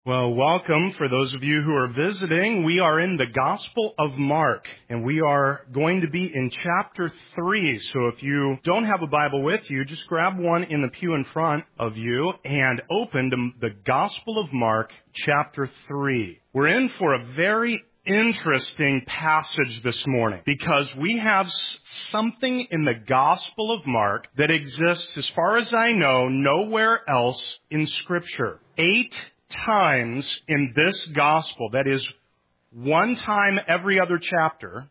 Well, welcome for those of you who are visiting. We are in the Gospel of Mark, and we are going to be in chapter 3. So if you don't have a Bible with you, just grab one in the pew in front of you and open to the Gospel of Mark, chapter 3. We're in for a very interesting passage this morning because we have something in the Gospel of Mark that exists, as far as I know, nowhere else in Scripture. 8 times in this gospel, that is one time every other chapter,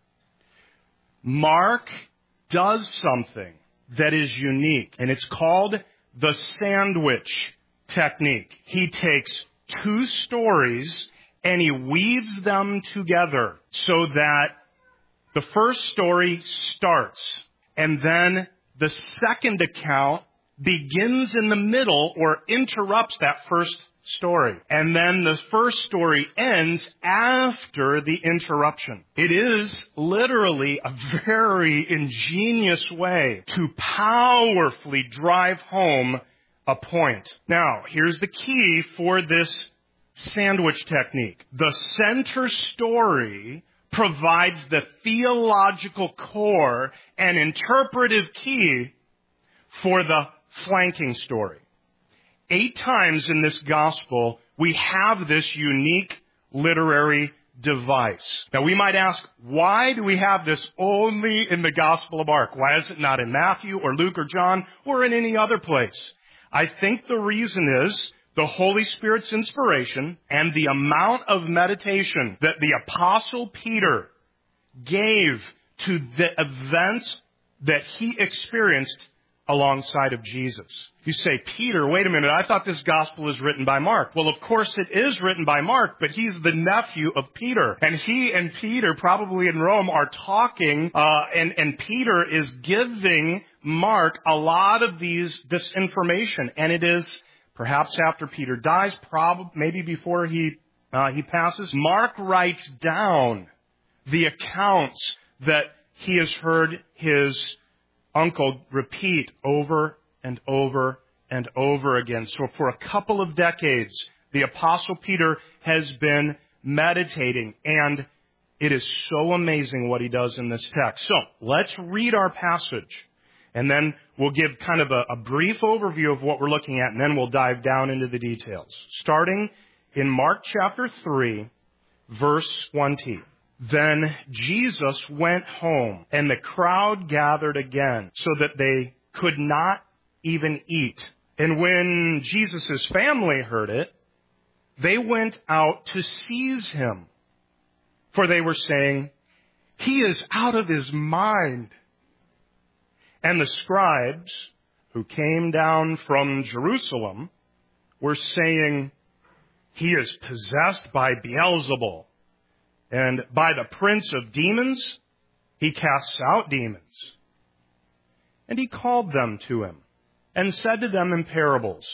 Mark does something that is unique, and it's called the sandwich technique. He takes two stories and he weaves them together so that the first story starts and then the second account begins in the middle or interrupts that first story. And then the first story ends after the interruption. It is literally a very ingenious way to powerfully drive home a point. Now, here's the key for this sandwich technique. The center story provides the theological core and interpretive key for the flanking story. 8 times in this gospel, we have this unique literary device. Now, we might ask, why do we have this only in the Gospel of Mark? Why is it not in Matthew or Luke or John or in any other place? I think the reason is the Holy Spirit's inspiration and the amount of meditation that the Apostle Peter gave to the events that he experienced alongside of Jesus. You say, Peter, wait a minute, I thought this gospel is written by Mark. Well, of course it is written by Mark, but he's the nephew of Peter. And he and Peter, probably in Rome, are talking, and Peter is giving Mark a lot of this information. And it is, perhaps after Peter dies, maybe before he passes, Mark writes down the accounts that he has heard his uncle repeat over and over and over again. So for a couple of decades, the Apostle Peter has been meditating, and it is so amazing what he does in this text. So let's read our passage, and then we'll give kind of a brief overview of what we're looking at, and then we'll dive down into the details. Starting in Mark chapter 3, verse 20. Then Jesus went home, and the crowd gathered again, so that they could not even eat. And when Jesus' family heard it, they went out to seize him, for they were saying, "He is out of his mind." And the scribes who came down from Jerusalem were saying, "He is possessed by Beelzebul. And by the prince of demons, he casts out demons." And he called them to him and said to them in parables,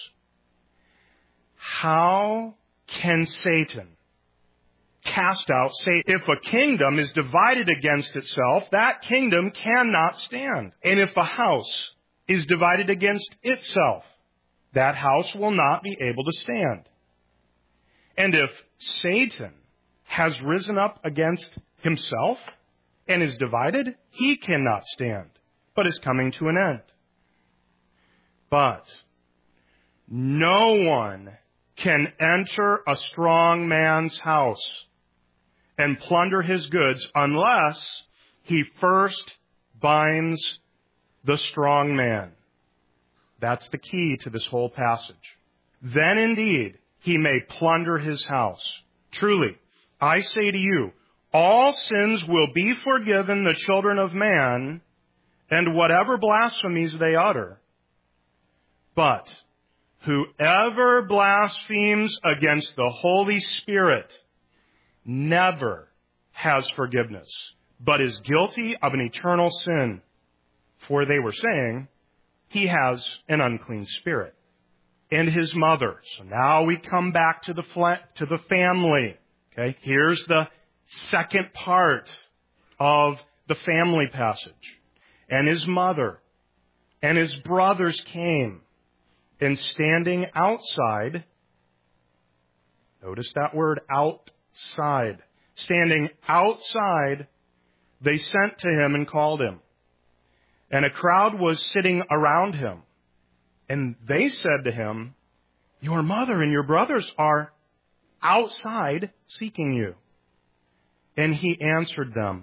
"How can Satan cast out Satan? If a kingdom is divided against itself, that kingdom cannot stand. And if a house is divided against itself, that house will not be able to stand. And if Satan has risen up against himself and is divided, he cannot stand, but is coming to an end. But no one can enter a strong man's house and plunder his goods unless he first binds the strong man." That's the key to this whole passage. "Then indeed he may plunder his house. Truly, I say to you, all sins will be forgiven the children of man, and whatever blasphemies they utter. But whoever blasphemes against the Holy Spirit never has forgiveness, but is guilty of an eternal sin." For they were saying, "He has an unclean spirit." And his mother. So now we come back to the family. Okay, here's the second part of the family passage. "And his mother and his brothers came, and standing outside, Notice that word, outside. Standing outside, they sent to him and called him. And a crowd was sitting around him. And they said to him, your mother and your brothers are outside seeking you. And he answered them,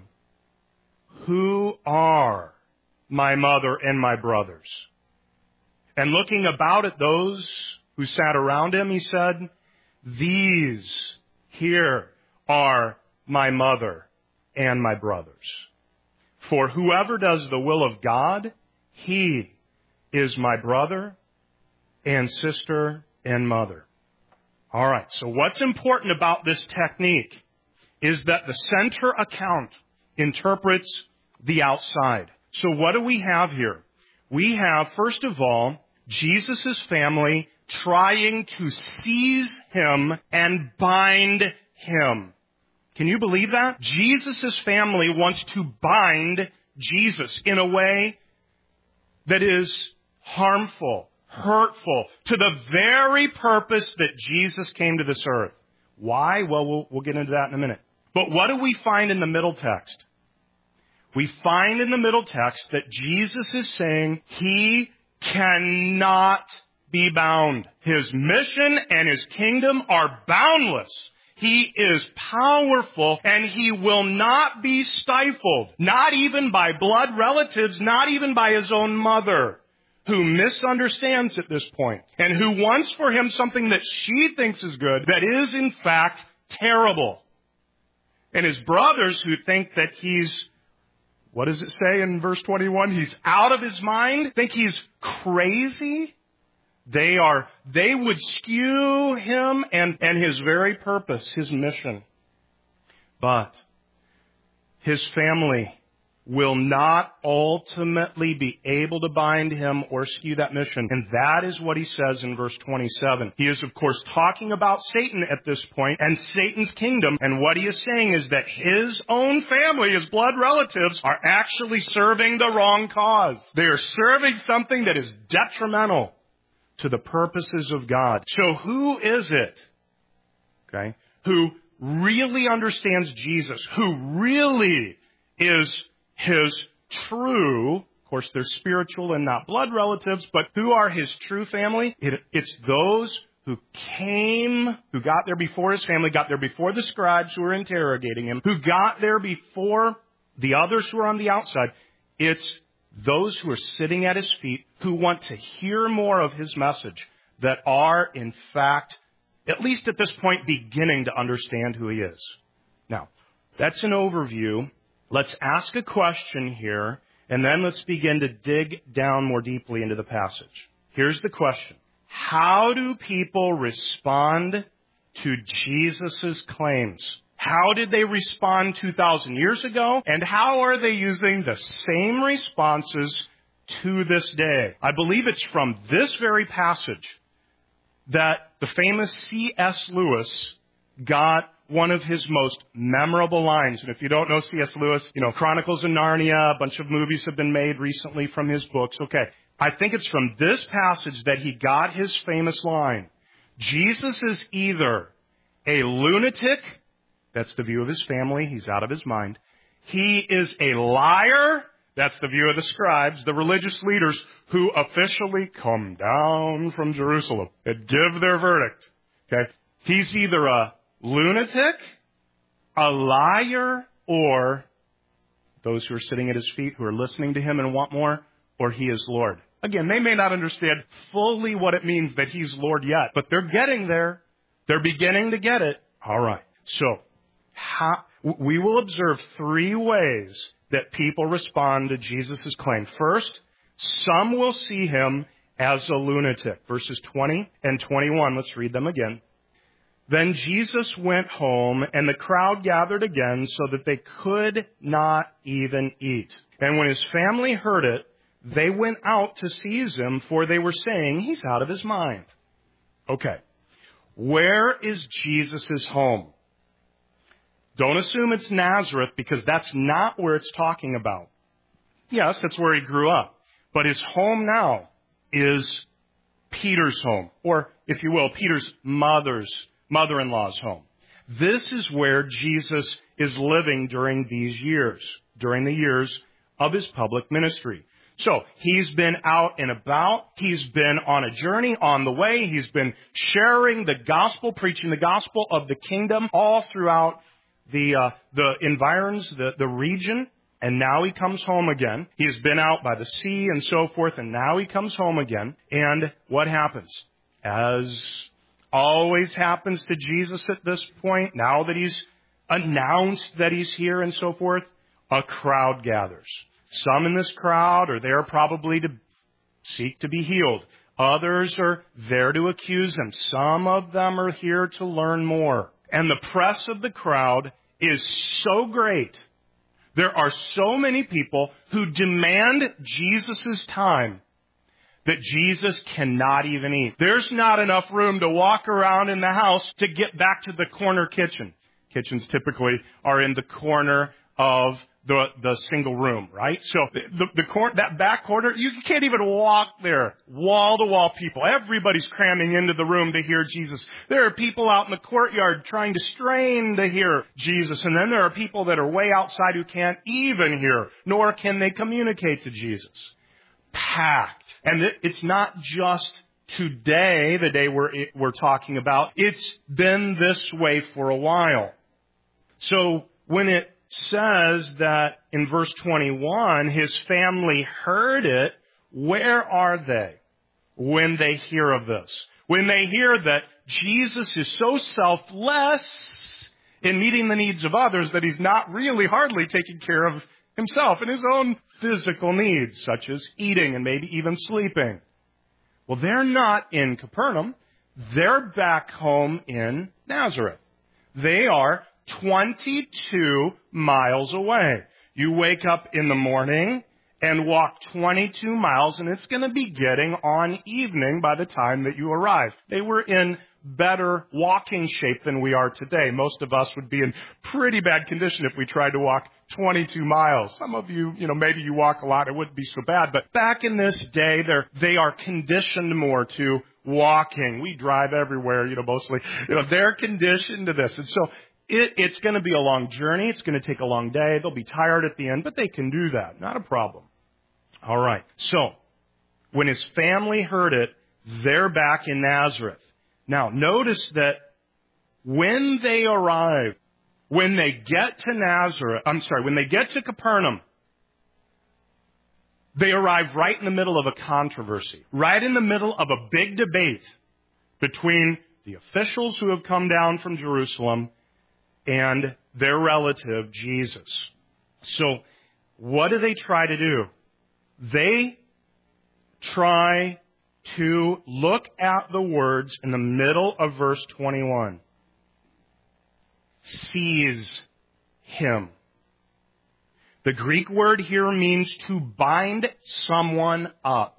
who are my mother and my brothers? And looking about at those who sat around him, he said, these here are my mother and my brothers. For whoever does the will of God, he is my brother and sister and mother. All right, so what's important about this technique is that the center account interprets the outside. So what do we have here? We have, first of all, Jesus' family trying to seize him and bind him. Can you believe that? Jesus' family wants to bind Jesus in a way that is harmful, hurtful, to the very purpose that Jesus came to this earth. Why? Well, we'll get into that in a minute. But what do we find in the middle text? We find in the middle text that Jesus is saying he cannot be bound. His mission and his kingdom are boundless. He is powerful and he will not be stifled, not even by blood relatives, not even by his own mother, who misunderstands at this point and who wants for him something that she thinks is good that is in fact terrible. And his brothers who think that he's, what does it say in verse 21? He's out of his mind, think he's crazy. They would skew him and his very purpose, his mission. But his family will not ultimately be able to bind him or skew that mission. And that is what he says in verse 27. He is, of course, talking about Satan at this point and Satan's kingdom. And what he is saying is that his own family, his blood relatives, are actually serving the wrong cause. They are serving something that is detrimental to the purposes of God. So who is it, okay, who really understands Jesus, who really is his true, of course they're spiritual and not blood relatives, but who are his true family? It's those who came, who got there before his family, got there before the scribes who were interrogating him, who got there before the others who are on the outside. It's those who are sitting at his feet who want to hear more of his message that are, in fact, at least at this point, beginning to understand who he is. Now, that's an overview. Let's ask a question here, and then let's begin to dig down more deeply into the passage. Here's the question. How do people respond to Jesus' claims? How did they respond 2,000 years ago? And how are they using the same responses to this day? I believe it's from this very passage that the famous C.S. Lewis got one of his most memorable lines. And if you don't know C.S. Lewis, Chronicles of Narnia, a bunch of movies have been made recently from his books. Okay, I think it's from this passage that he got his famous line. Jesus is either a lunatic, that's the view of his family, he's out of his mind. He is a liar, that's the view of the scribes, the religious leaders who officially come down from Jerusalem and give their verdict. Okay, he's either a lunatic, a liar, or those who are sitting at his feet who are listening to him and want more, or he is Lord. Again, they may not understand fully what it means that he's Lord yet, but they're getting there. They're beginning to get it. All right. So, we will observe three ways that people respond to Jesus' claim. First, some will see him as a lunatic. Verses 20 and 21, let's read them again. Then Jesus went home, and the crowd gathered again so that they could not even eat. And when his family heard it, they went out to seize him, for they were saying, he's out of his mind. Okay. Where is Jesus' home? Don't assume it's Nazareth, because that's not where it's talking about. Yes, that's where he grew up. But his home now is Peter's home, or, if you will, Peter's mother's mother-in-law's home. This is where Jesus is living during these years, during the years of his public ministry. So he's been out and about. He's been on a journey on the way. He's been sharing the gospel, preaching the gospel of the kingdom all throughout the environs, the region. And now he comes home again. He's been out by the sea and so forth, and now he comes home again. And what happens? As always happens to Jesus at this point, now that he's announced that he's here and so forth, a crowd gathers. Some in this crowd are there probably to seek to be healed. Others are there to accuse him. Some of them are here to learn more. And the press of the crowd is so great. There are so many people who demand Jesus' time that Jesus cannot even eat. There's not enough room to walk around in the house to get back to the corner kitchen. Kitchens typically are in the corner of the single room, right? So that back corner, you can't even walk there. Wall to wall people. Everybody's cramming into the room to hear Jesus. There are people out in the courtyard trying to strain to hear Jesus. And then there are people that are way outside who can't even hear, nor can they communicate to Jesus. Packed. And it's not just today, the day we're talking about. It's been this way for a while. So when it says that in verse 21, his family heard it, where are they when they hear of this? When they hear that Jesus is so selfless in meeting the needs of others that he's not really hardly taking care of himself and his own physical needs, such as eating and maybe even sleeping. Well, they're not in Capernaum. They're back home in Nazareth. They are 22 miles away. You wake up in the morning and walk 22 miles, and it's going to be getting on evening by the time that you arrive. They were in better walking shape than we are today. Most of us would be in pretty bad condition if we tried to walk 22 miles. Some of you, maybe you walk a lot, it wouldn't be so bad. But back in this day, they are conditioned more to walking. We drive everywhere, mostly. They're conditioned to this. And so it's going to be a long journey. It's going to take a long day. They'll be tired at the end, but they can do that. Not a problem. All right. So when his family heard it, they're back in Nazareth. Now, notice that when they arrive, when they get to Capernaum, they arrive right in the middle of a controversy, right in the middle of a big debate between the officials who have come down from Jerusalem and their relative, Jesus. So, what do they try to do? They try to look at the words in the middle of verse 21. Seize him. The Greek word here means to bind someone up.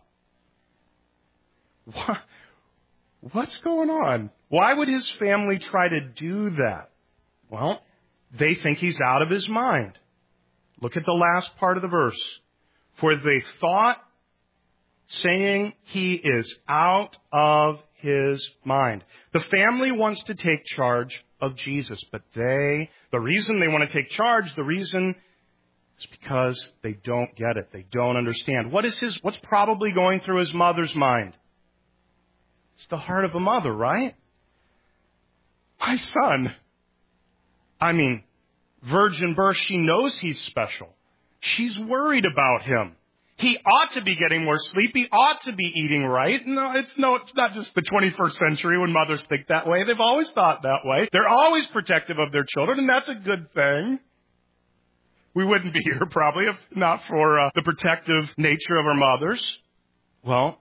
What's going on? Why would his family try to do that? Well, they think he's out of his mind. Look at the last part of the verse. For they thought, saying he is out of his mind. The family wants to take charge of Jesus, but the reason they want to take charge, the reason is because they don't get it. They don't understand. What's probably going through his mother's mind? It's the heart of a mother, right? My son. Virgin birth, she knows he's special. She's worried about him. He ought to be getting more sleep. He ought to be eating right. No, it's not just the 21st century when mothers think that way. They've always thought that way. They're always protective of their children, and that's a good thing. We wouldn't be here probably if not for the protective nature of our mothers. Well,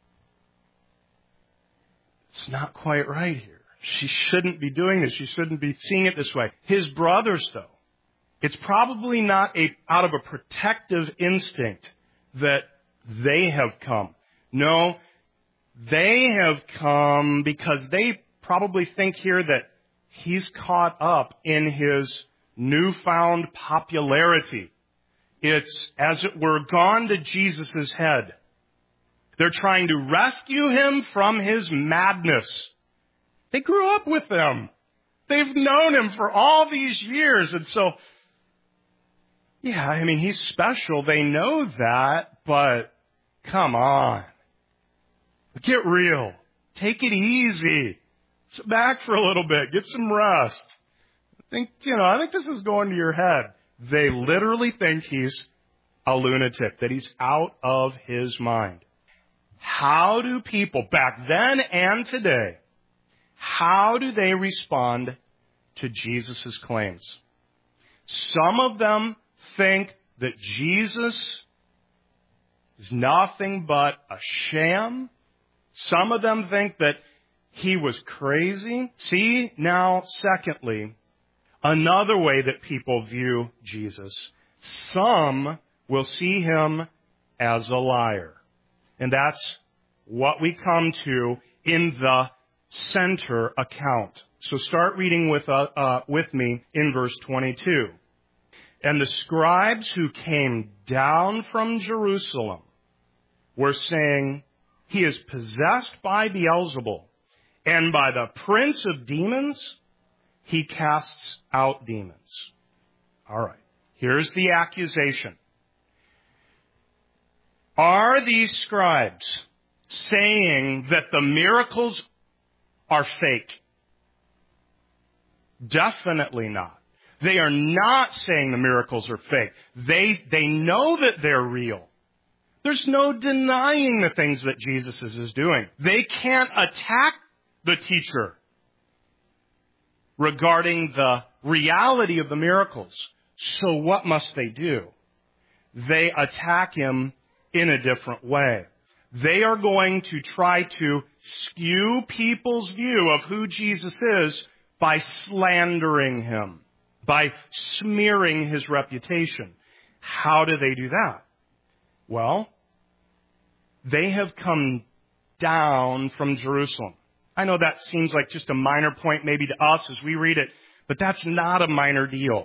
it's not quite right here. She shouldn't be doing this. She shouldn't be seeing it this way. His brothers, though, it's probably not out of a protective instinct that they have come. No, they have come because they probably think here that he's caught up in his newfound popularity. It's, as it were, gone to Jesus' head. They're trying to rescue him from his madness. They grew up with him. They've known him for all these years. And so, yeah, I mean, he's special. They know that, but come on. Get real. Take it easy. Sit back for a little bit. Get some rest. I think this is going to your head. They literally think he's a lunatic, that he's out of his mind. How do people back then and today, how do they respond to Jesus' claims? Some of them think that Jesus is nothing but a sham. Some of them think that he was crazy. See, now, secondly, another way that people view Jesus. Some will see him as a liar. And that's what we come to in the center account. So start reading with me in verse 22. And the scribes who came down from Jerusalem were saying, he is possessed by Beelzebul, and by the prince of demons, he casts out demons. All right. Here's the accusation. Are these scribes saying that the miracles are fake? Definitely not. They are not saying the miracles are fake. They know that they're real. There's no denying the things that Jesus is doing. They can't attack the teacher regarding the reality of the miracles. So what must they do? They attack him in a different way. They are going to try to skew people's view of who Jesus is by slandering him, by smearing his reputation. How do they do that? Well, they have come down from Jerusalem. I know that seems like just a minor point maybe to us as we read it, but that's not a minor deal.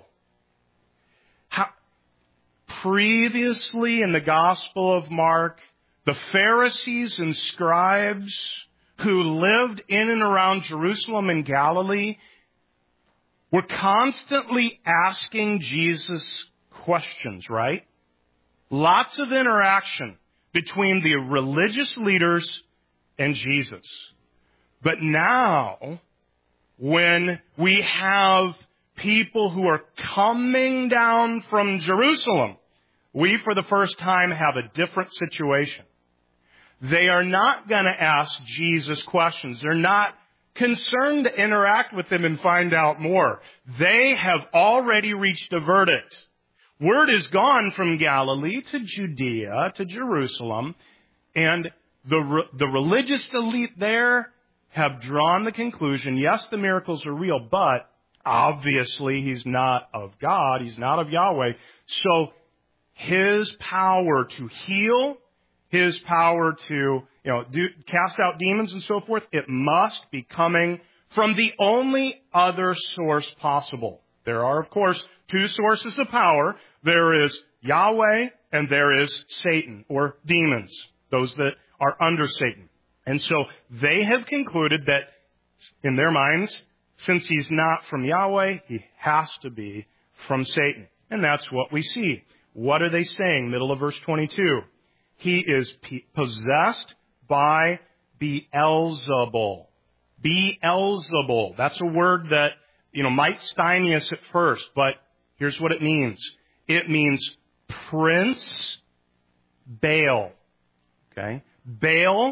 Previously in the Gospel of Mark, the Pharisees and scribes who lived in and around Jerusalem and Galilee were constantly asking Jesus questions, right? Lots of interaction between the religious leaders and Jesus. But now, when we have people who are coming down from Jerusalem, we for the first time have a different situation. They are not going to ask Jesus questions. They're not concerned to interact with him and find out more. They have already reached a verdict. Word is gone from Galilee to Judea to Jerusalem, and the religious elite there have drawn the conclusion, yes, the miracles are real, but obviously he's not of God, he's not of Yahweh. So his power to heal, his power to cast out demons and so forth, it must be coming from the only other source possible. There are, of course, two sources of power. There is Yahweh and there is Satan, or demons, those that are under Satan. And so they have concluded that, in their minds, since he's not from Yahweh, he has to be from Satan. And that's what we see. What are they saying? Middle of verse 22. He is possessed by Beelzebul. Beelzebul. That's a word that, might stymie us at first, but here's what it means. It means Prince Baal. Okay? Baal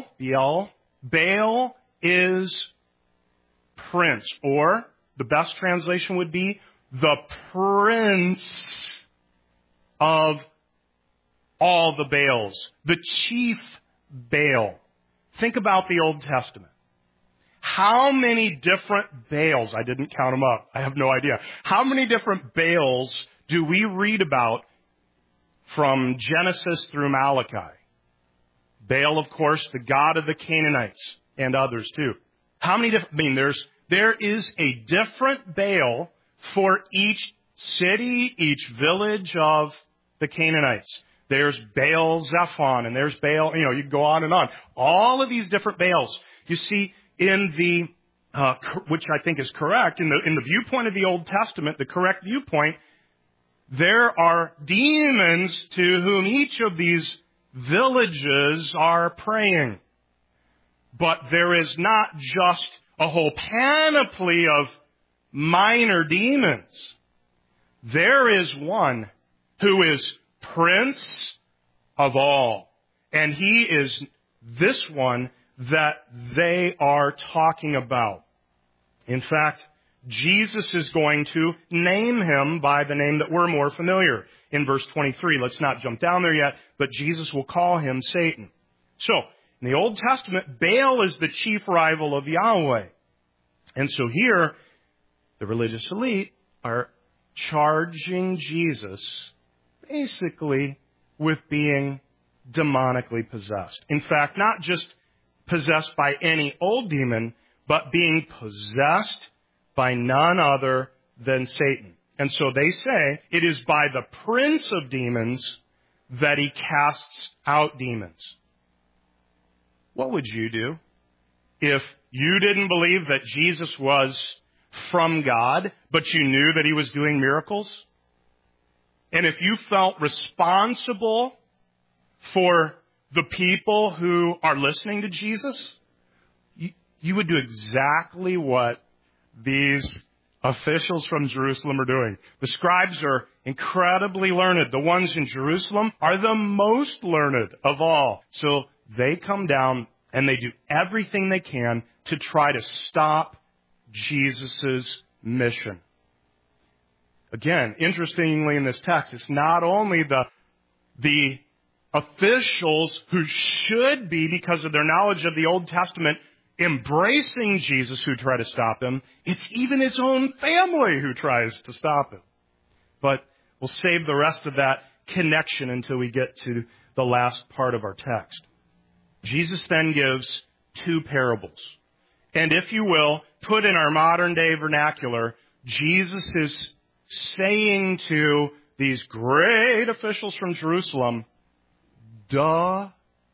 is prince, or the best translation would be the prince of all the Baals, the chief Baal. Think about the Old Testament. How many different Baals, I didn't count them up, I have no idea. How many different Baals do we read about from Genesis through Malachi? Baal, of course, the god of the Canaanites, and others too. How many different, there is a different Baal for each city, each village of the Canaanites. There's Baal Zephon, and there's Baal, you can go on and on. All of these different Baals. You see, in the which I think is correct, in the viewpoint of the Old Testament, the correct viewpoint, there are demons to whom each of these villages are praying. But there is not just a whole panoply of minor demons. There is one who is Prince of all. And he is this one that they are talking about. In fact, Jesus is going to name him by the name that we're more familiar. In verse 23, let's not jump down there yet, but Jesus will call him Satan. So, in the Old Testament, Baal is the chief rival of Yahweh. And so here, the religious elite are charging Jesus basically with being demonically possessed. In fact, not just possessed by any old demon, but being possessed by none other than Satan. And so they say it is by the prince of demons that he casts out demons. What would you do if you didn't believe that Jesus was from God, but you knew that he was doing miracles? And if you felt responsible for the people who are listening to Jesus, you would do exactly what these officials from Jerusalem are doing. The scribes are incredibly learned. The ones in Jerusalem are the most learned of all. So they come down and they do everything they can to try to stop Jesus' mission. Again, interestingly in this text, it's not only the officials who should be, because of their knowledge of the Old Testament, embracing Jesus who try to stop him. It's even his own family who tries to stop him. But we'll save the rest of that connection until we get to the last part of our text. Jesus then gives two parables. And if you will, put in our modern day vernacular, Jesus is saying to these great officials from Jerusalem, duh.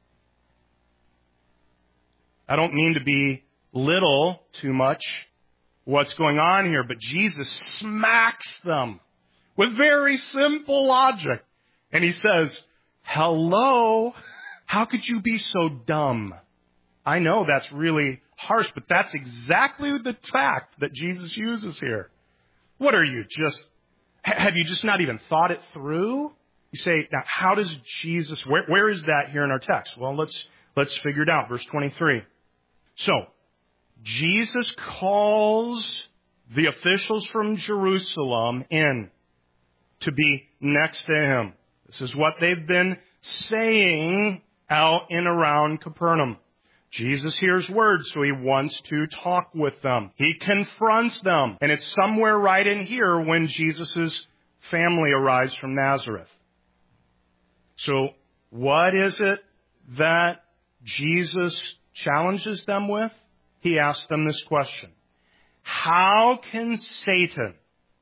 I don't mean to belittle too much what's going on here, but Jesus smacks them with very simple logic. And he says, hello, how could you be so dumb? I know that's really harsh, but that's exactly the fact that Jesus uses here. What are you, have you just not even thought it through? You say, now how does Jesus, where is that here in our text? Well, let's figure it out. Verse 23. So, Jesus calls the officials from Jerusalem in to be next to him. This is what they've been saying out and around Capernaum. Jesus hears words, so he wants to talk with them. He confronts them. And it's somewhere right in here when Jesus' family arrives from Nazareth. So, what is it that Jesus challenges them with? He asks them this question. How can Satan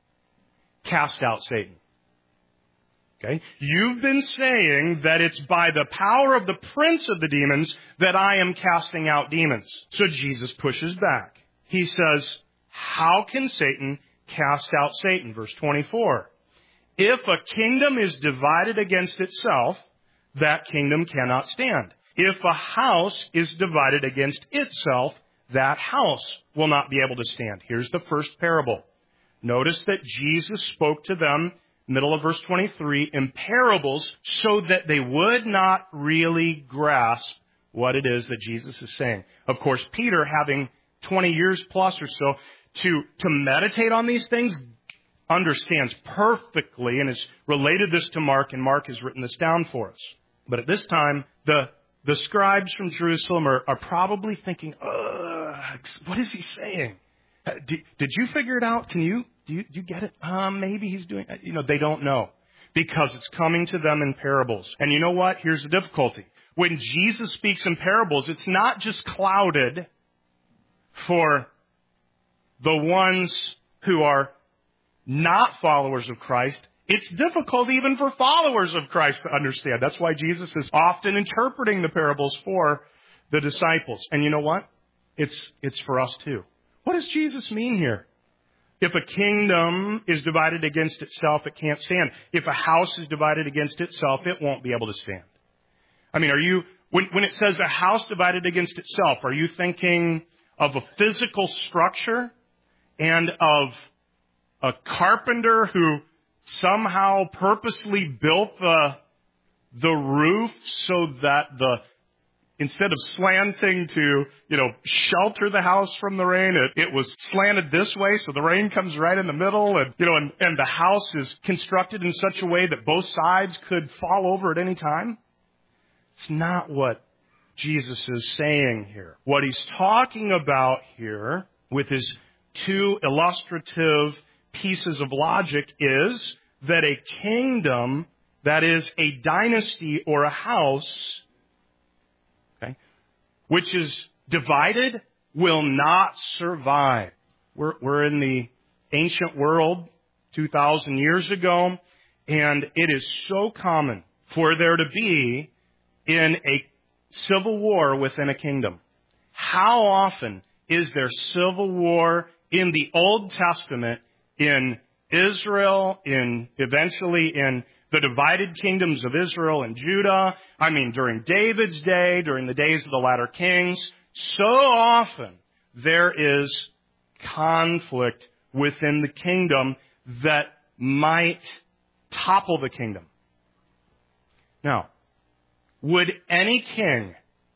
cast out Satan? Okay. You've been saying that it's by the power of the prince of the demons that I am casting out demons. So Jesus pushes back. He says, how can Satan cast out Satan? Verse 24. If a kingdom is divided against itself, that kingdom cannot stand. If a house is divided against itself, that house will not be able to stand. Here's the first parable. Notice that Jesus spoke to them, middle of verse 23, in parables so that they would not really grasp what it is that Jesus is saying. Of course, Peter, having 20 years plus or so to meditate on these things, understands perfectly and has related this to Mark, and Mark has written this down for us. But at this time, the scribes from Jerusalem are probably thinking, what is he saying? Did you figure it out? Do you get it? Maybe he's doing, they don't know. Because it's coming to them in parables. And you know what? Here's the difficulty. When Jesus speaks in parables, it's not just clouded for the ones who are not followers of Christ. It's difficult even for followers of Christ to understand. That's why Jesus is often interpreting the parables for the disciples. And you know what? It's for us too. What does Jesus mean here? If a kingdom is divided against itself, it can't stand. If a house is divided against itself, it won't be able to stand. I mean, when it says a house divided against itself, are you thinking of a physical structure and of a carpenter who somehow purposely built the roof so that instead of slanting to, shelter the house from the rain, it was slanted this way so the rain comes right in the middle, and the house is constructed in such a way that both sides could fall over at any time? It's not what Jesus is saying here. What he's talking about here with his two illustrative pieces of logic is that a kingdom, that is a dynasty or a house, which is divided, will not survive. We're in the ancient world 2,000 years ago, and it is so common for there to be in a civil war within a kingdom. How often is there civil war in the Old Testament, in Israel, eventually in the divided kingdoms of Israel and Judah? I mean, during David's day, during the days of the latter kings, so often there is conflict within the kingdom that might topple the kingdom. Now, would any king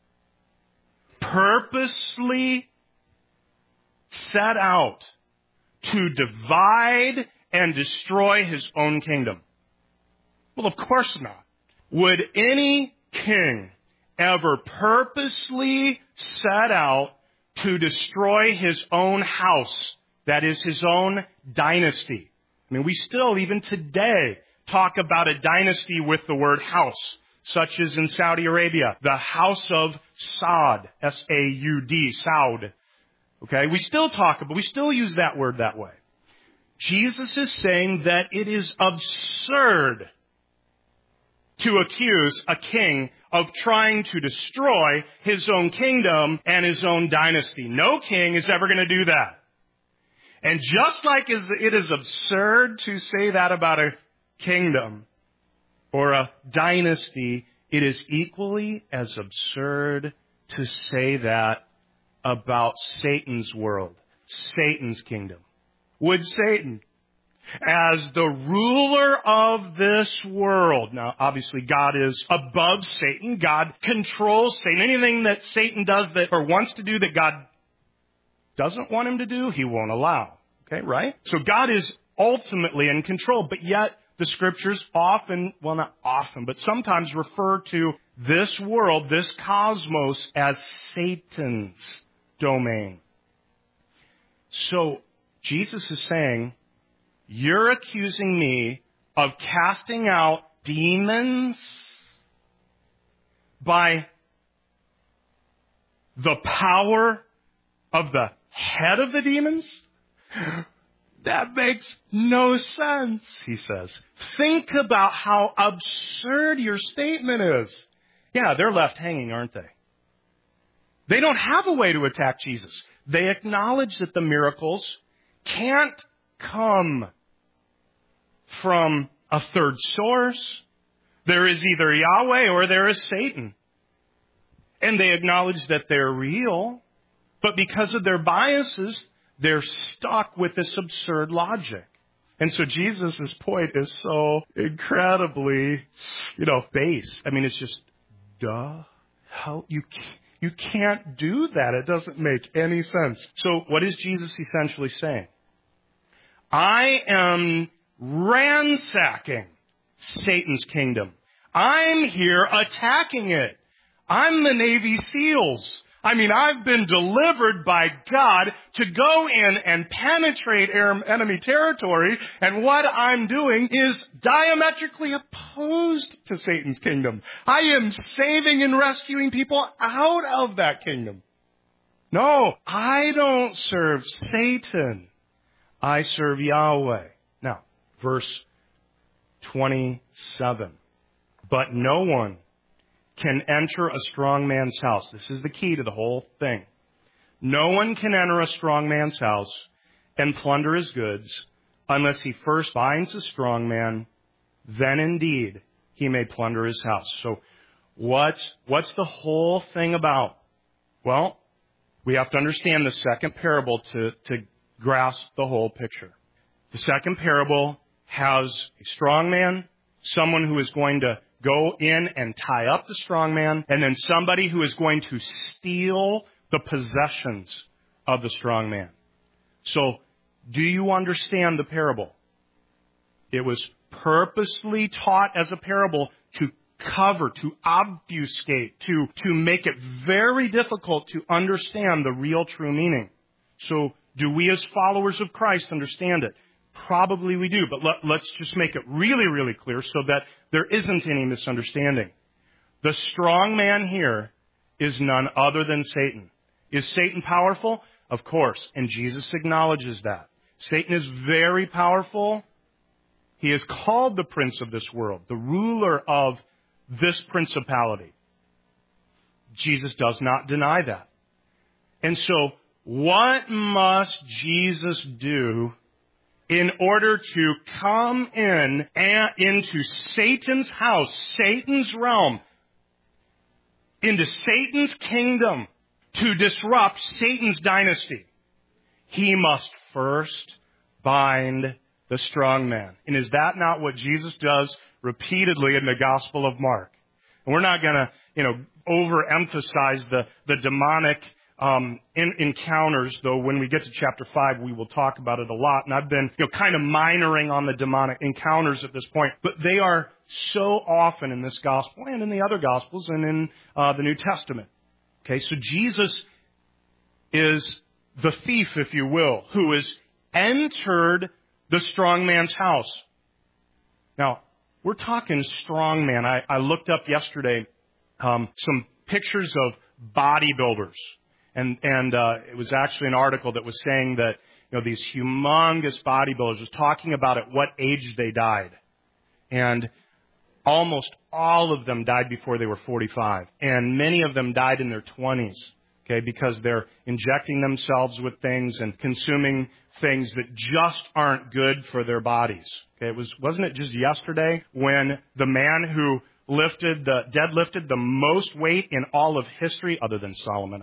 purposely set out to divide and destroy his own kingdom? Well, of course not. Would any king ever purposely set out to destroy his own house, that is his own dynasty? I mean, we still, even today, talk about a dynasty with the word house, such as in Saudi Arabia, the House of Saud, S-A-U-D, Saud. Okay, we still use that word that way. Jesus is saying that it is absurd to accuse a king of trying to destroy his own kingdom and his own dynasty. No king is ever going to do that. And just like it is absurd to say that about a kingdom or a dynasty, it is equally as absurd to say that about Satan's world, Satan's kingdom. Would Satan, as the ruler of this world, now obviously God is above Satan, God controls Satan. Anything that Satan does that or wants to do that God doesn't want him to do, he won't allow. Okay, right? So God is ultimately in control, but yet the scriptures often, well, not often, but sometimes refer to this world, this cosmos, as Satan's domain. So Jesus is saying, you're accusing me of casting out demons by the power of the head of the demons? That makes no sense, he says. Think about how absurd your statement is. Yeah, they're left hanging, aren't they? They don't have a way to attack Jesus. They acknowledge that the miracles can't come from a third source. There is either Yahweh or there is Satan. And they acknowledge that they're real, but because of their biases, they're stuck with this absurd logic. And so Jesus' point is so incredibly, base. I mean, it's just, how you can't do that. It doesn't make any sense. So what is Jesus essentially saying? I am ransacking Satan's kingdom. I'm here attacking it. I'm the Navy SEALs. I mean, I've been delivered by God to go in and penetrate enemy territory, and what I'm doing is diametrically opposed to Satan's kingdom. I am saving and rescuing people out of that kingdom. No, I don't serve Satan. I serve Yahweh. Now, verse 27. But no one can enter a strong man's house. This is the key to the whole thing. No one can enter a strong man's house and plunder his goods unless he first binds the strong man. Then indeed he may plunder his house. So what's the whole thing about? Well, we have to understand the second parable to grasp the whole picture. The second parable has a strong man, someone who is going to go in and tie up the strong man, and then somebody who is going to steal the possessions of the strong man. So, do you understand the parable? It was purposely taught as a parable to cover, to obfuscate, to make it very difficult to understand the real true meaning. So, do we as followers of Christ understand it? Probably we do, but let's just make it really, really clear so that there isn't any misunderstanding. The strong man here is none other than Satan. Is Satan powerful? Of course, and Jesus acknowledges that. Satan is very powerful. He is called the prince of this world, the ruler of this principality. Jesus does not deny that. And so, what must Jesus do in order to come in and into Satan's house, Satan's realm, into Satan's kingdom, to disrupt Satan's dynasty? He must first bind the strong man. And is that not what Jesus does repeatedly in the Gospel of Mark? And we're not going to, overemphasize the demonic encounters, though when we get to chapter 5, we will talk about it a lot. And I've been, kind of minoring on the demonic encounters at this point. But they are so often in this gospel and in the other gospels and in the New Testament. Okay, so Jesus is the thief, if you will, who has entered the strong man's house. Now, we're talking strong man. I looked up yesterday some pictures of bodybuilders. And it was actually an article that was saying that, these humongous bodybuilders was talking about at what age they died. And almost all of them died before they were 45. And many of them died in their 20s, okay, because they're injecting themselves with things and consuming things that just aren't good for their bodies. Okay, wasn't it just yesterday when the man who deadlifted the most weight in all of history, other than Solomon,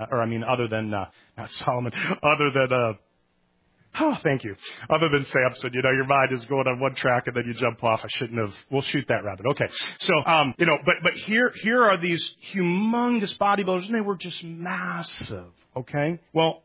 other than Samson, your mind is going on one track and then you jump off. I shouldn't have. We'll shoot that rabbit. Okay. So, but here are these humongous bodybuilders and they were just massive. Okay. Well,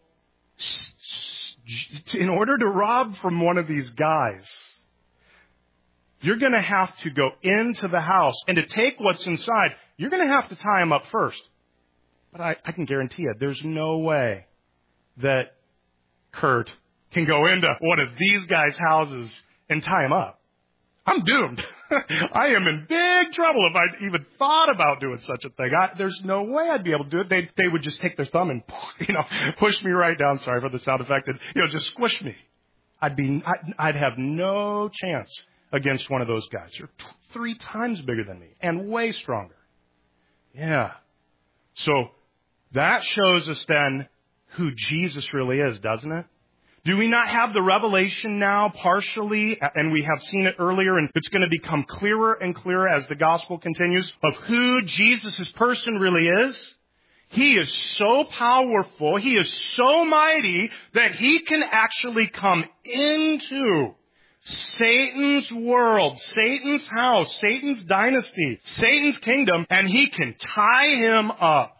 in order to rob from one of these guys, you're going to have to go into the house, and to take what's inside, you're going to have to tie him up first. But I can guarantee you, there's no way that Kurt can go into one of these guys' houses and tie him up. I'm doomed. I am in big trouble if I even thought about doing such a thing. There's no way I'd be able to do it. They would just take their thumb and, push me right down. Sorry for the sound effect. And, just squish me. I'd have no chance against one of those guys. They're 3 times bigger than me and way stronger. Yeah. So that shows us then who Jesus really is, doesn't it? Do we not have the revelation now partially, and we have seen it earlier, and it's going to become clearer and clearer as the gospel continues, of who Jesus' person really is? He is so powerful, he is so mighty, that he can actually come into Satan's world, Satan's house, Satan's dynasty, Satan's kingdom, and he can tie him up.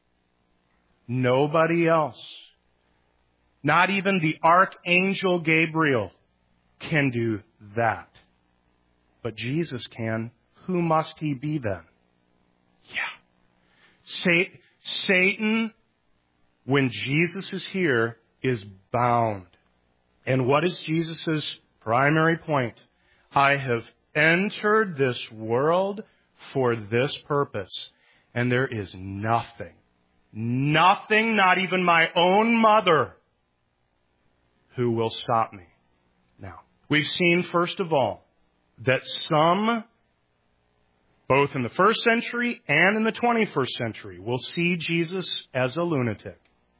Nobody else, not even the archangel Gabriel, can do that. But Jesus can. Who must he be then? Yeah. Satan, when Jesus is here, is bound. And what is Jesus' primary point? I have entered this world for this purpose. And there is nothing, not even my own mother, who will stop me. Now, we've seen, first of all, that some, both in the first century and in the 21st century, will see Jesus as a lunatic.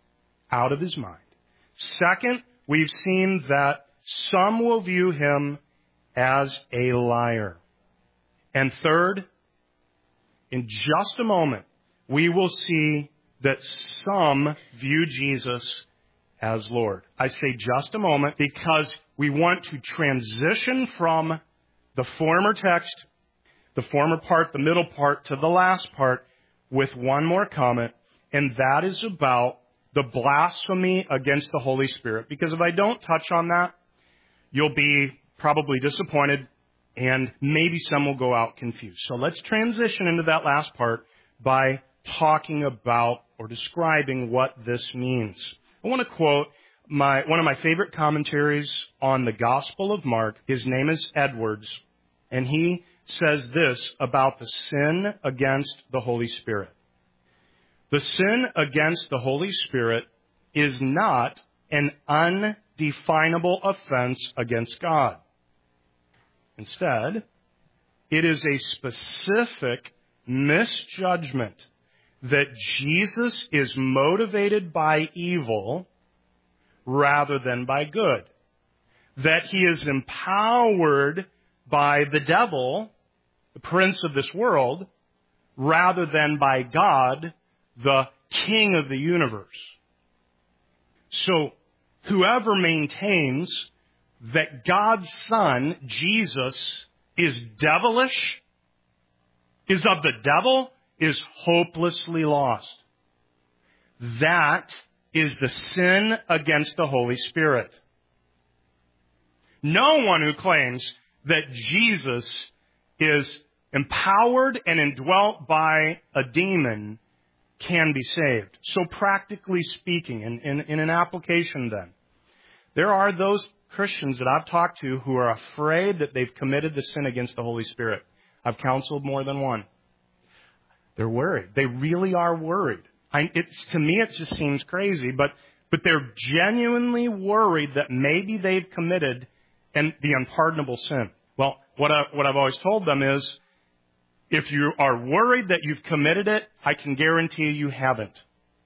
out of his mind. Second, we've seen that some will view him as a liar. And third, in just a moment, we will see that some view Jesus as Lord. I say just a moment because we want to transition from the former text, the former part, the middle part, to the last part with one more comment, and that is about the blasphemy against the Holy Spirit. Because if I don't touch on that, you'll be probably disappointed, and maybe some will go out confused. So let's transition into that last part by talking about or describing what this means. I want to quote one of my favorite commentaries on the Gospel of Mark. His name is Edwards, and he says this about the sin against the Holy Spirit. The sin against the Holy Spirit is not an undefinable offense against God. Instead, it is a specific misjudgment that Jesus is motivated by evil rather than by good. That he is empowered by the devil, the prince of this world, rather than by God, the king of the universe. So, whoever maintains that God's Son, Jesus, is devilish, is of the devil, is hopelessly lost. That is the sin against the Holy Spirit. No one who claims that Jesus is empowered and indwelt by a demon can be saved. So practically speaking, in an application then, there are those Christians that I've talked to who are afraid that they've committed the sin against the Holy Spirit. I've counseled more than one. They're worried. They really are worried. To me, it just seems crazy, but they're genuinely worried that maybe they've committed the unpardonable sin. Well, what I've always told them is, if you are worried that you've committed it, I can guarantee you haven't.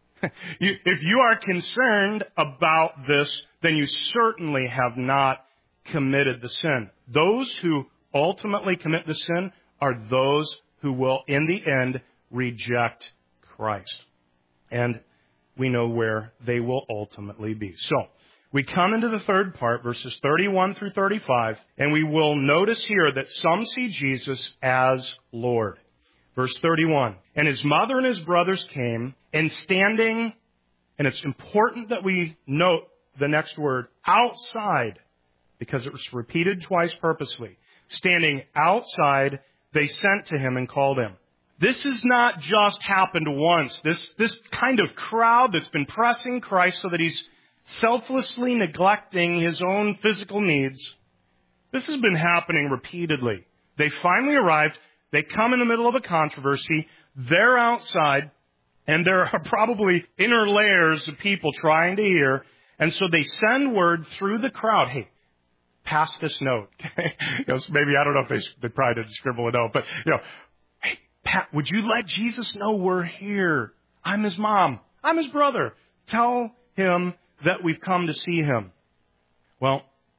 If you are concerned about this, then you certainly have not committed the sin. Those who ultimately commit the sin are those who will, in the end, reject Christ. And we know where they will ultimately be. So, we come into the third part, verses 31 through 35, and we will notice here that some see Jesus as Lord. Verse 31, and his mother and his brothers came, and standing, and it's important that we note the next word, outside, because it was repeated twice purposely. Standing outside, they sent to him and called him. This has not just happened once. This kind of crowd that's been pressing Christ so that he's selflessly neglecting his own physical needs, this has been happening repeatedly. They finally arrived. They come in the middle of a controversy. They're outside, and there are probably inner layers of people trying to hear. And so they send word through the crowd, hey, pass this note. Maybe, I don't know if they probably didn't scribble a note, but, hey, Pat, would you let Jesus know we're here? I'm his mom. I'm his brother. Tell him that we've come to see him. Well,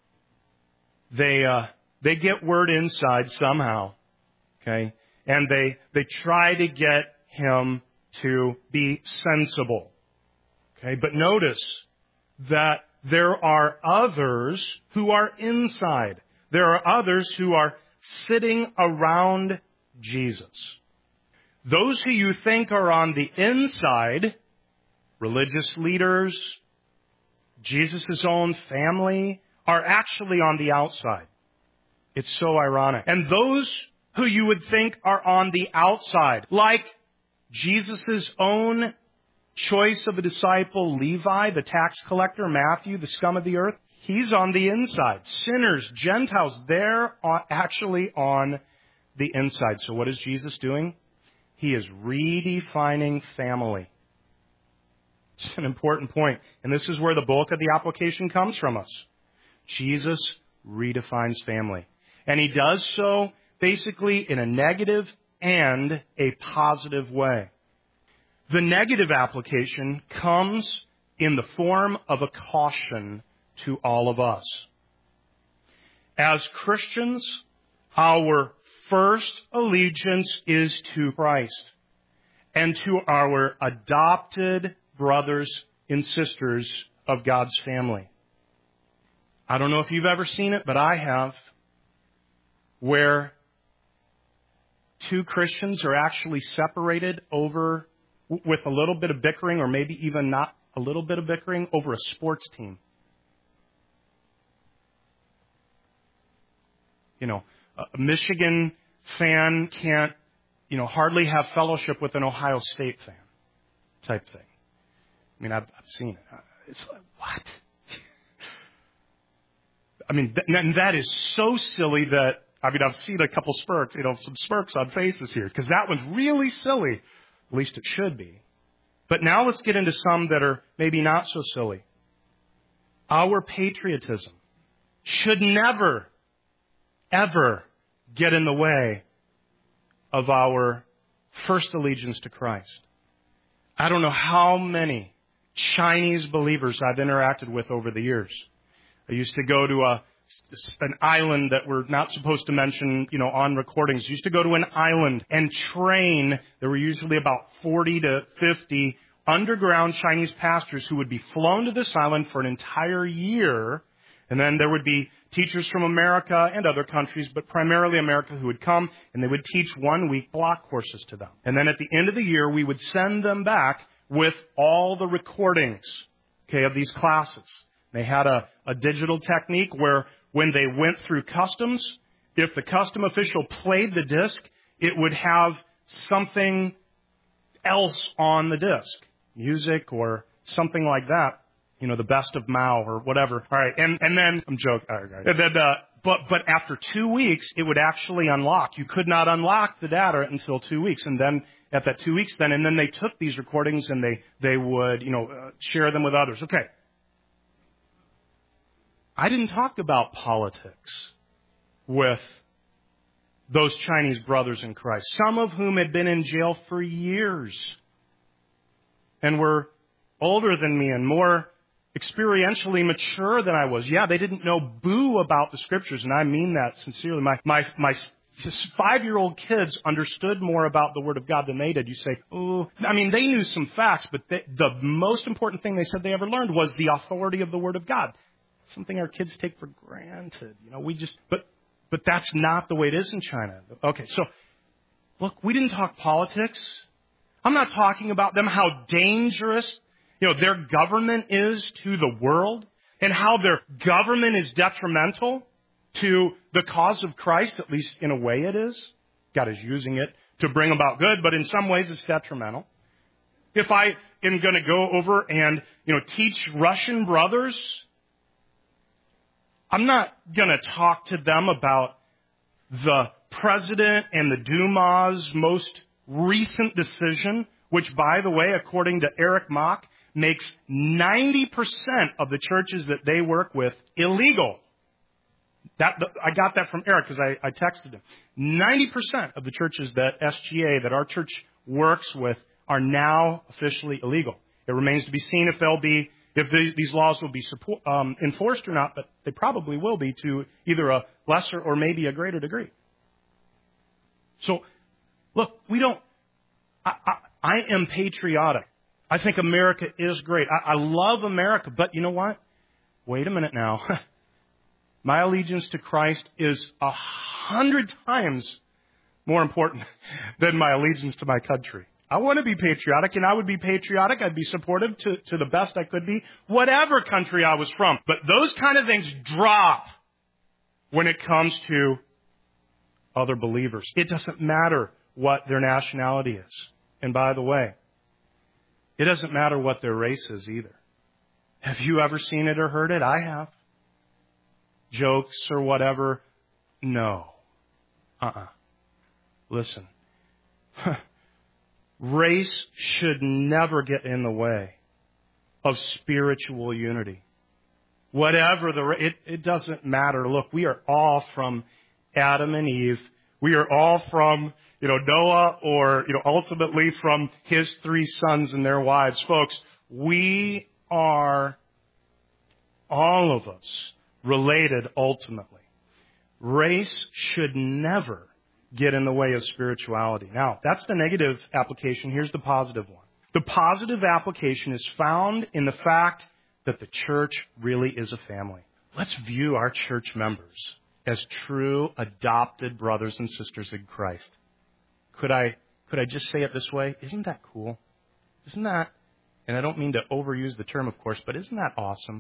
they get word inside somehow, okay? And they try to get him to be sensible, okay? But notice that there are others who are inside. There are others who are sitting around Jesus. Those who you think are on the inside, religious leaders, Jesus' own family, are actually on the outside. It's so ironic. And those who you would think are on the outside, like Jesus' own choice of a disciple, Levi, the tax collector, Matthew, the scum of the earth, he's on the inside. Sinners, Gentiles, they're actually on the inside. So what is Jesus doing? He is redefining family. It's an important point. And this is where the bulk of the application comes from us. Jesus redefines family. And he does so basically in a negative and a positive way. The negative application comes in the form of a caution to all of us. As Christians, our first allegiance is to Christ and to our adopted brothers and sisters of God's family. I don't know if you've ever seen it, but I have, where two Christians are actually separated over, with a little bit of bickering, or maybe even not a little bit of bickering, over a sports team. You know, a Michigan fan can't, hardly have fellowship with an Ohio State fan type thing. I mean, I've seen it. It's like, what? I mean, and that is so silly that, I've seen a couple smirks, some smirks on faces here, because that one's really silly. At least it should be. But now let's get into some that are maybe not so silly. Our patriotism should never, ever get in the way of our first allegiance to Christ. I don't know how many Chinese believers I've interacted with over the years. I used to go to an island that we're not supposed to mention, on recordings. I used to go to an island and train. There were usually about 40 to 50 underground Chinese pastors who would be flown to this island for an entire year. And then there would be teachers from America and other countries, but primarily America, who would come, and they would teach 1-week block courses to them. And then at the end of the year, we would send them back with all the recordings, of these classes. They had a digital technique where when they went through customs, if the custom official played the disc, it would have something else on the disc, music or something like that. The best of Mao or whatever. All right, and then I'm joking. All right. And then, but after 2 weeks, it would actually unlock. You could not unlock the data until 2 weeks, and then at that 2 weeks, and then they took these recordings and they would share them with others. Okay. I didn't talk about politics with those Chinese brothers in Christ, some of whom had been in jail for years and were older than me and more experientially mature than I was. Yeah, they didn't know boo about the Scriptures, and I mean that sincerely. My 5-year-old kids understood more about the Word of God than they did. You say, they knew some facts, but the most important thing they said they ever learned was the authority of the Word of God. Something our kids take for granted. But that's not the way it is in China. Okay, so, look, we didn't talk politics. I'm not talking about them, how dangerous, their government is to the world, and how their government is detrimental to the cause of Christ, at least in a way it is. God is using it to bring about good, but in some ways it's detrimental. If I am going to go over and, teach Russian brothers, I'm not going to talk to them about the president and the Duma's most recent decision, which, by the way, according to Eric Mock, makes 90% of the churches that they work with illegal. I got that from Eric because I texted him. 90% of the churches that SGA, that our church works with, are now officially illegal. It remains to be seen if these laws will be enforced or not, but they probably will be to either a lesser or maybe a greater degree. So, look, I am patriotic. I think America is great. I love America, but you know what? Wait a minute now. My allegiance to Christ is 100 times more important than my allegiance to my country. I want to be patriotic, and I would be patriotic. I'd be supportive to the best I could be, whatever country I was from. But those kind of things drop when it comes to other believers. It doesn't matter what their nationality is. And by the way, it doesn't matter what their race is either. Have you ever seen it or heard it? I have. Jokes or whatever? No. Listen. Race should never get in the way of spiritual unity. Whatever it doesn't matter. Look, we are all from Adam and Eve. We are all from, Noah, or, ultimately from his 3 sons and their wives. Folks, we are, all of us, related ultimately. Race should never get in the way of spirituality. Now, that's the negative application. Here's the positive one. The positive application is found in the fact that the church really is a family. Let's view our church members as true adopted brothers and sisters in Christ. Could I just say it this way? Isn't that cool? Isn't that, and I don't mean to overuse the term, of course, but isn't that awesome?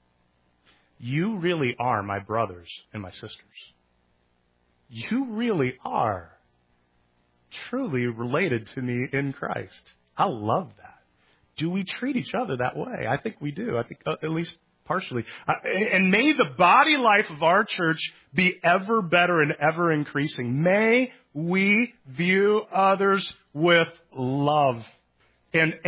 You really are my brothers and my sisters. You really are truly related to me in Christ. I love that. Do we treat each other that way? I think we do. I think at least partially. And may the body life of our church be ever better and ever increasing. May we view others with love and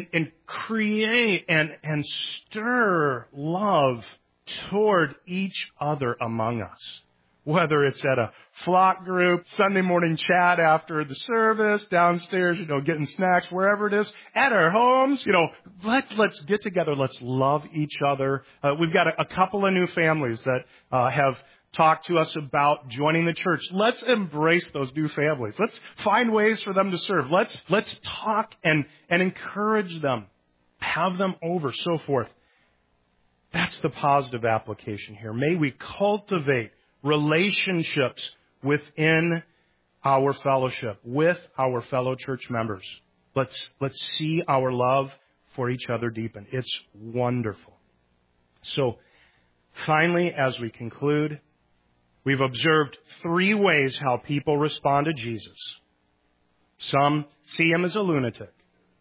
create and stir love toward each other among us. Whether it's at a flock group, Sunday morning chat after the service, downstairs, getting snacks, wherever it is, at our homes, let's get together. Let's love each other. We've got a couple of new families that have talked to us about joining the church. Let's embrace those new families. Let's find ways for them to serve. Let's talk and encourage them, have them over, so forth. That's the positive application here. May we cultivate relationships within our fellowship, with our fellow church members. Let's see our love for each other deepen. It's wonderful. So, finally, as we conclude, we've observed 3 ways how people respond to Jesus. Some see him as a lunatic.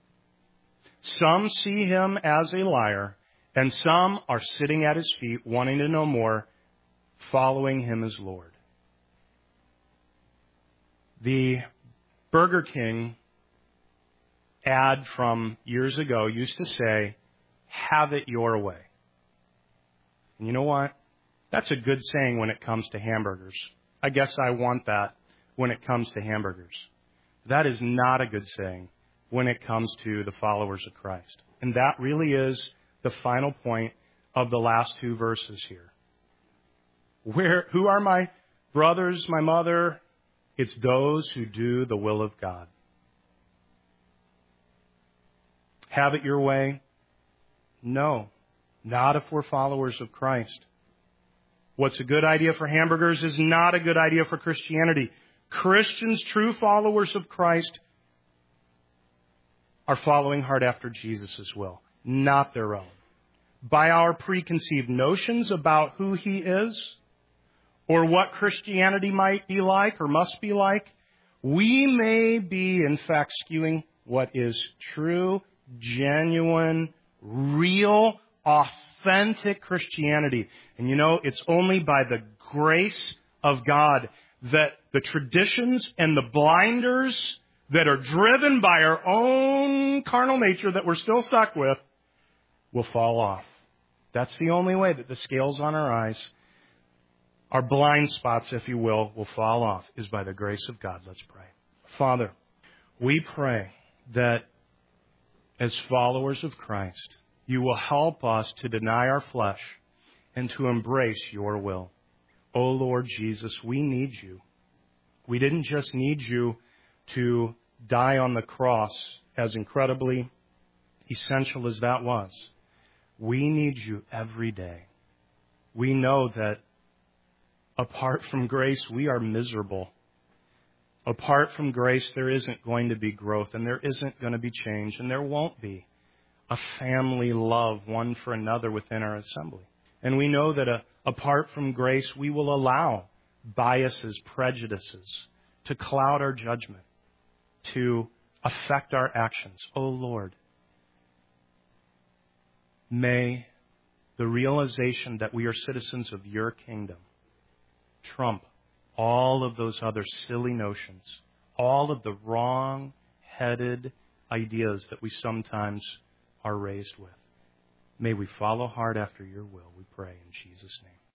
Some see him as a liar. And some are sitting at his feet, wanting to know more, following him as Lord. The Burger King ad from years ago used to say, "Have it your way." And you know what? That's a good saying when it comes to hamburgers. I guess I want that when it comes to hamburgers. That is not a good saying when it comes to the followers of Christ. And that really is the final point of the last 2 verses here. Who are my brothers, my mother? It's those who do the will of God. Have it your way? No, not if we're followers of Christ. What's a good idea for hamburgers is not a good idea for Christianity. Christians, true followers of Christ, are following hard after Jesus' will, not their own. By our preconceived notions about who he is, or what Christianity might be like or must be like, we may be, in fact, skewing what is true, genuine, real, authentic Christianity. And it's only by the grace of God that the traditions and the blinders that are driven by our own carnal nature that we're still stuck with will fall off. That's the only way that the scales on our eyes, our blind spots, if you will fall off, is by the grace of God. Let's pray. Father, we pray that as followers of Christ, you will help us to deny our flesh and to embrace your will. Oh Lord Jesus, we need you. We didn't just need you to die on the cross, as incredibly essential as that was. We need you every day. We know that apart from grace, we are miserable. Apart from grace, there isn't going to be growth, and there isn't going to be change, and there won't be a family love one for another within our assembly. And we know that apart from grace, we will allow biases, prejudices to cloud our judgment, to affect our actions. Oh Lord, may the realization that we are citizens of your kingdom trump all of those other silly notions, all of the wrong-headed ideas that we sometimes are raised with. May we follow hard after your will, we pray in Jesus' name.